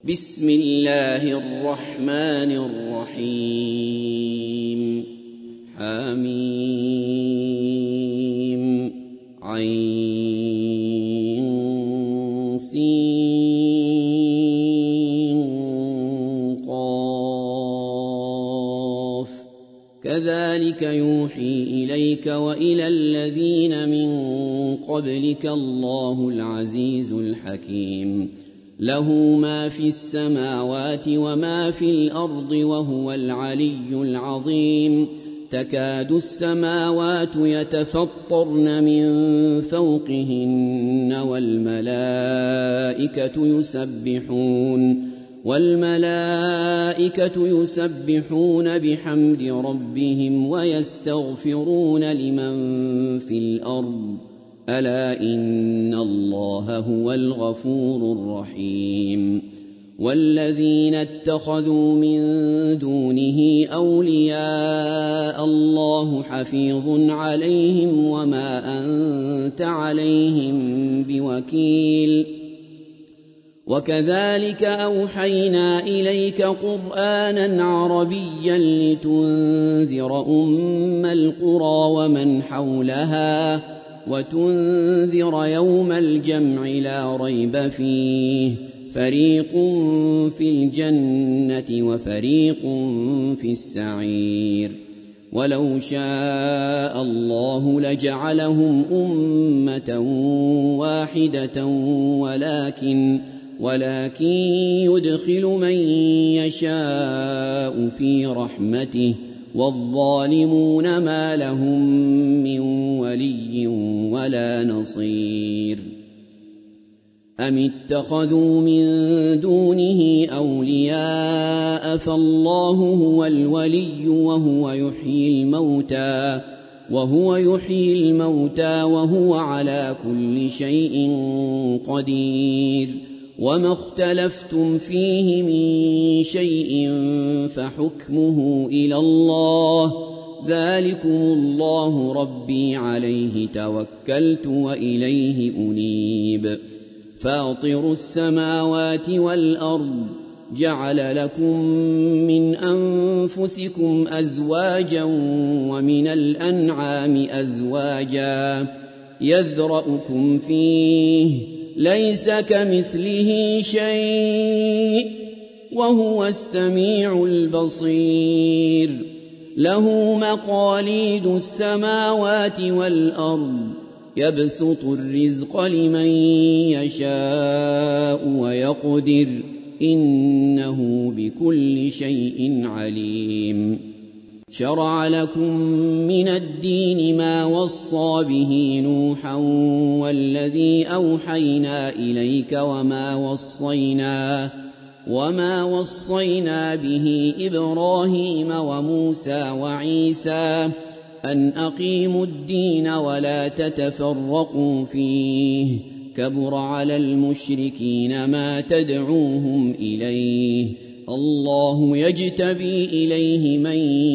بسم الله الرحمن الرحيم حميم عين سين قاف كذلك يوحي إليك وإلى الذين من قبلك الله العزيز الحكيم له ما في السماوات وما في الأرض وهو العلي العظيم تكاد السماوات يتفطرن من فوقهن والملائكة يسبحون بحمد ربهم ويستغفرون لمن في الأرض ألا إن الله هو الغفور الرحيم والذين اتخذوا من دونه أولياء الله حفيظ عليهم وما أنت عليهم بوكيل وكذلك أوحينا إليك قرآنا عربيا لتنذر أم القرى ومن حولها وتنذر يوم الجمع لا ريب فيه فريق في الجنة وفريق في السعير ولو شاء الله لجعلهم أمة واحدة ولكن يدخل من يشاء في رحمته والظالمون ما لهم من ولي ولا نصير أم اتخذوا من دونه أولياء فالله هو الولي وهو يحيي الموتى وهو على كل شيء قدير وما اختلفتم فيه من شيء فحكمه إلى الله ذلكم الله ربي عليه توكلت وإليه أنيب فاطر السماوات والأرض جعل لكم من أنفسكم أزواجا ومن الأنعام أزواجا يذرأكم فيه ليس كمثله شيء وهو السميع البصير له مقاليد السماوات والأرض يبسط الرزق لمن يشاء ويقدر إنه بكل شيء عليم شرع لكم من الدين ما وصى به نوحا والذي أوحينا إليك وما وصينا به إبراهيم وموسى وعيسى أن أقيموا الدين ولا تتفرقوا فيه كبر على المشركين ما تدعوهم إليه الله يجتبي إليه من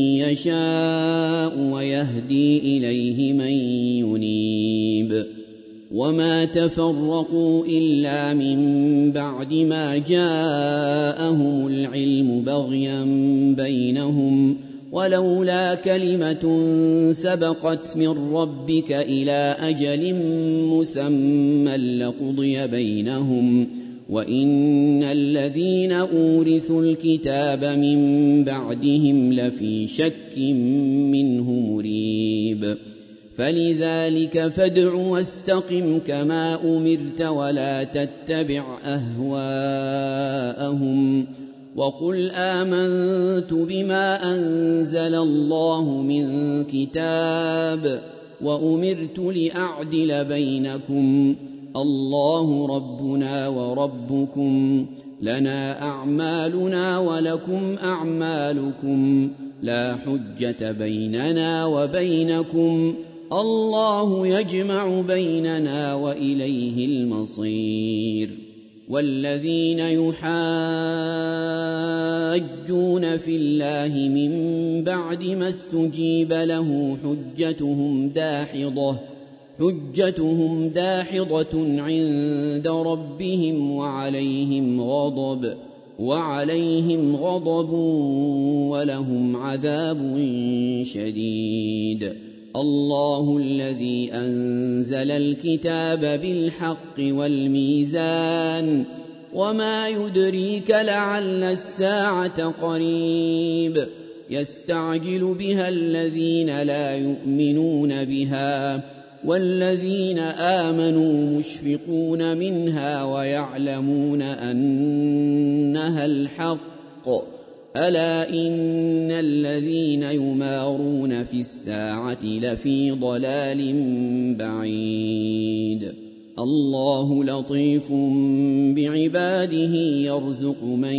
يشاء ويهدي إليه من ينيب وما تفرقوا إلا من بعد ما جاءهم العلم بغيا بينهم ولولا كلمة سبقت من ربك إلى أجل مسمى لقضي بينهم وإن الذين أورثوا الكتاب من بعدهم لفي شك منه مريب فلذلك فادع واستقم كما أمرت ولا تتبع أهواءهم وقل آمنت بما أنزل الله من كتاب وأمرت لأعدل بينكم الله ربنا وربكم لنا أعمالنا ولكم أعمالكم لا حجة بيننا وبينكم الله يجمع بيننا وإليه المصير والذين يحاجون في الله من بعد ما استجيب له حجتهم داحضة عند ربهم وعليهم غضب وعليهم غضب ولهم عذاب شديد. الله الذي أنزل الكتاب بالحق والميزان وما يدريك لعل الساعة قريب يستعجل بها الذين لا يؤمنون بها والذين آمنوا مشفقون منها ويعلمون أنها الحق ألا إن الذين يمارون في الساعة لفي ضلال بعيد. الله لطيف بعباده يرزق من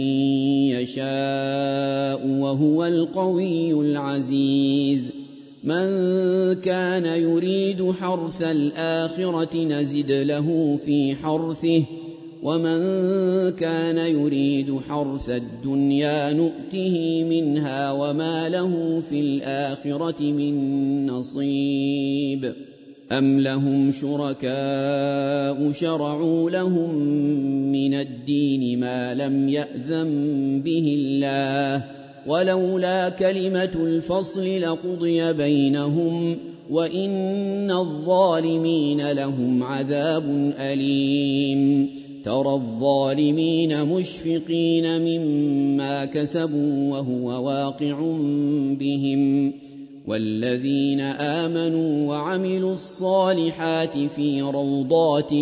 يشاء وهو القوي العزيز. من كان يريد حرث الآخرة نزد له في حرثه ومن كان يريد حرث الدنيا نؤته منها وما له في الآخرة من نصيب. أم لهم شركاء شرعوا لهم من الدين ما لم يأذن به الله ولولا كلمة الفصل لقضي بينهم وإن الظالمين لهم عذاب أليم. ترى الظالمين مشفقين مما كسبوا وهو واقع بهم والذين آمنوا وعملوا الصالحات في روضات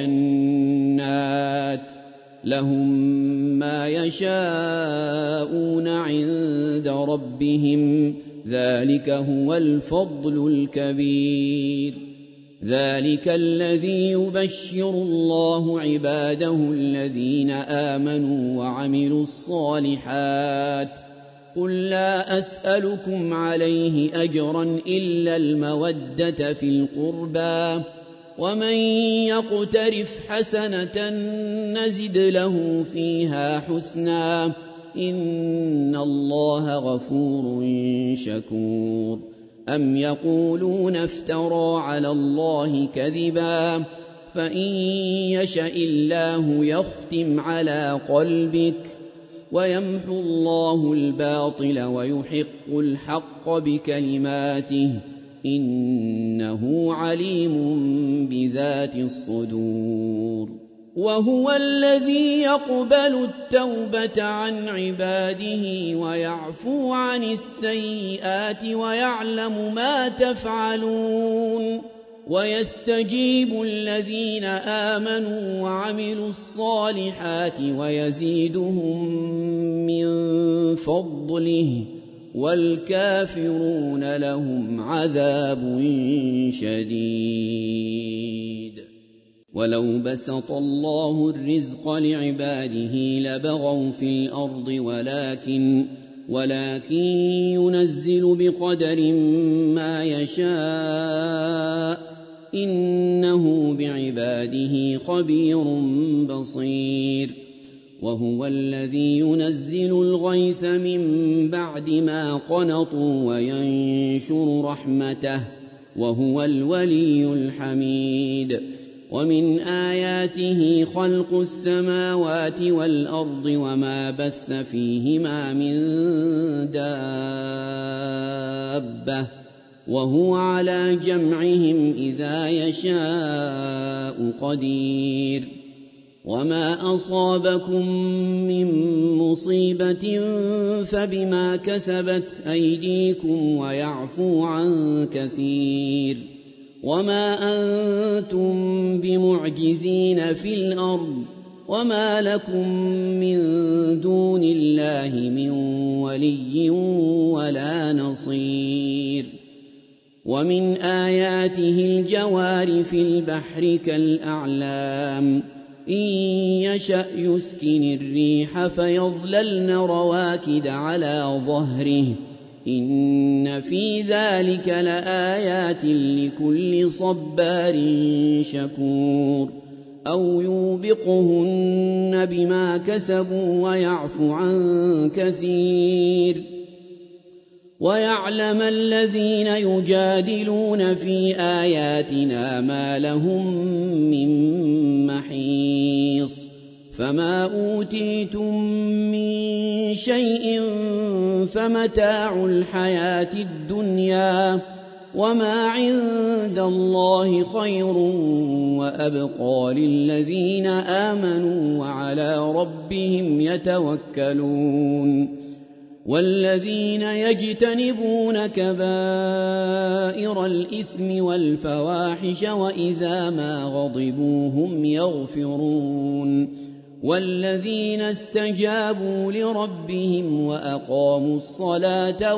الجنات لهم ما يشاءون عند ربهم ذلك هو الفضل الكبير. ذلك الذي يبشر الله عباده الذين آمنوا وعملوا الصالحات. قل لا أسألكم عليه أجرا إلا المودة في القربى ومن يقترف حسنة نزد له فيها حسنا إن الله غفور شكور. أم يقولون افترى على الله كذبا فإن يشأ الله يختم على قلبك ويمحو الله الباطل ويحق الحق بكلماته إنه عليم بذات الصدور. وهو الذي يقبل التوبة عن عباده ويعفو عن السيئات ويعلم ما تفعلون ويستجيب الذين آمنوا وعملوا الصالحات ويزيدهم من فضله والكافرون لهم عذاب شديد. ولو بسط الله الرزق لعباده لبغوا في الأرض ولكن ينزل بقدر ما يشاء إنه بعباده خبير بصير. وهو الذي ينزل الغيث من بعد ما قنطوا وينشر رحمته وهو الولي الحميد. ومن آياته خلق السماوات والأرض وما بث فيهما من دابة وهو على جمعهم إذا يشاء قدير. وما أصابكم من مصيبة فبما كسبت أيديكم ويعفو عن كثير. وما أنتم بمعجزين في الأرض وما لكم من دون الله من ولي ولا نصير. ومن آياته الجوار في البحر كالأعلام إن يشأ يسكن الريح فيظللن رواكد على ظهره إن في ذلك لآيات لكل صبار شكور. أو يوبقهن بما كسبوا ويعفو عن كثير. ويعلم الذين يجادلون في آياتنا ما لهم من محيص فما أوتيتم من شيء فمتاع الحياة الدنيا وما عند الله خير وأبقى للذين آمنوا وعلى ربهم يتوكلون والذين يجتنبون كبائر الإثم والفواحش وإذا ما غضبوا هم يغفرون والذين استجابوا لربهم وأقاموا الصلاة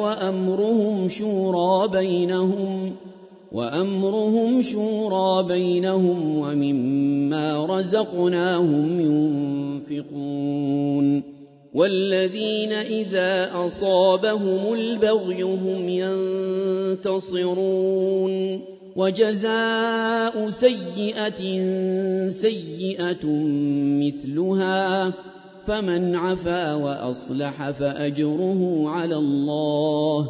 وأمرهم شورى بينهم ومما رزقناهم ينفقون والذين إذا أصابهم البغي هم ينتصرون وجزاء سيئة سيئة مثلها فمن عفا وأصلح فأجره على الله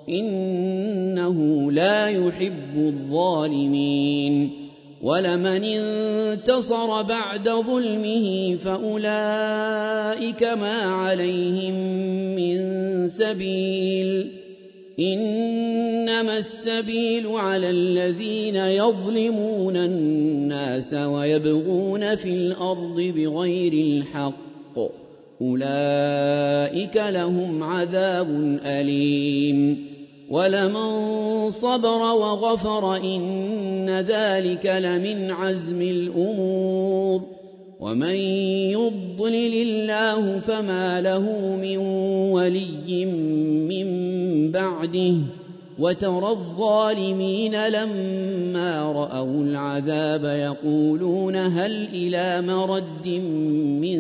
إنه لا يحب الظالمين ولمن انتصر بعد ظلمه فأولئك ما عليهم من سبيل إنما السبيل على الذين يظلمون الناس ويبغون في الأرض بغير الحق أولئك لهم عذاب أليم ولمن صبر وغفر إن ذلك لمن عزم الأمور ومن يضلل الله فما له من ولي من بعده وترى الظالمين لما رأوا العذاب يقولون هل إلى مرد من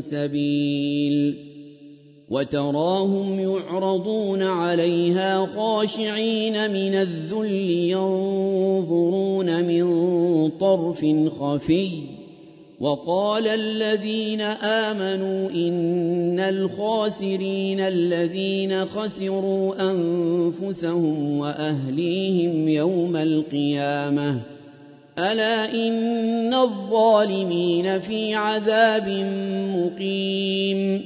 سبيل وتراهم يعرضون عليها خاشعين من الذل ينظرون من طرف خفي وقال الذين آمنوا إن الخاسرين الذين خسروا أنفسهم وأهليهم يوم القيامة ألا إن الظالمين في عذاب مقيم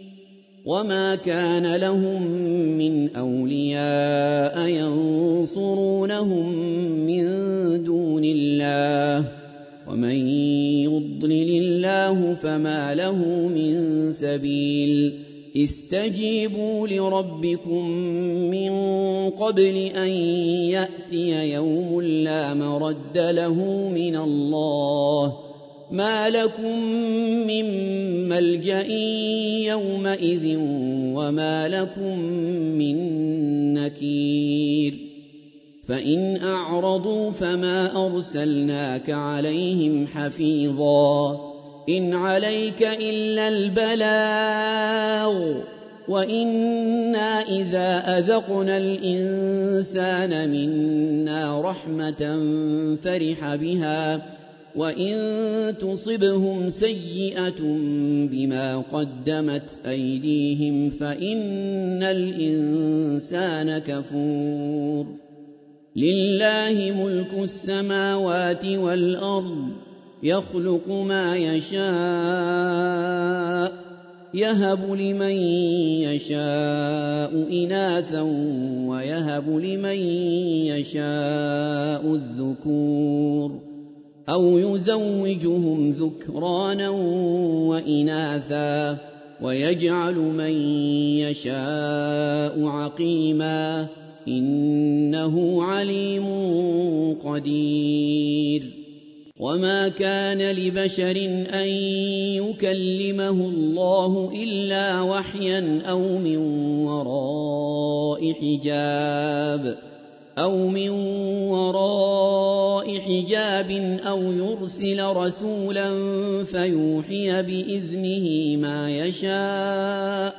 وما كان لهم من أولياء ينصرونهم من دون الله ومن يضلل الله فما له من سبيل استجيبوا لربكم من قبل أن يأتي يوم لا مرد له من الله ما لكم من ملجأ يومئذ وما لكم من نكير فإن أعرضوا فما أرسلناك عليهم حفيظا إن عليك إلا البلاغ وإنا إذا أذقنا الإنسان منا رحمة فرح بها وإن تصبهم سيئة بما قدمت أيديهم فإن الإنسان كفور لله ملك السماوات والأرض يخلق ما يشاء يهب لمن يشاء إناثا ويهب لمن يشاء الذكور أو يزوجهم ذكرانا وإناثا ويجعل من يشاء عقيما إنه عليم قدير وما كان لبشر أن يكلمه الله إلا وحيا أو من وراء حجاب أو يرسل رسولا فيوحي بإذنه ما يشاء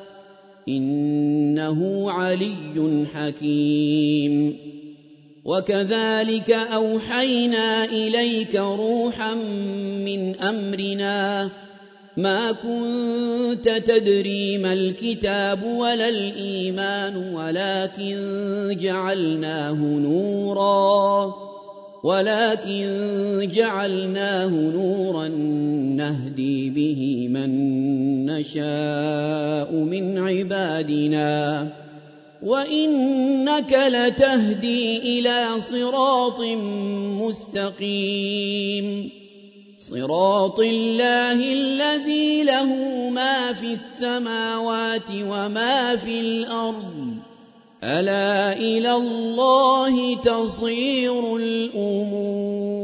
إنه علي حكيم وكذلك أوحينا إليك روحا من أمرنا ما كنت تدري ما الكتاب ولا الإيمان ولكن جعلناه نورا ولكن جعلناه نورا نهدي به من نشاء من عبادنا وإنك لتهدي إلى صراط مستقيم صراط الله الذي له ما في السماوات وما في الأرض ألا إلى الله تصير الأمور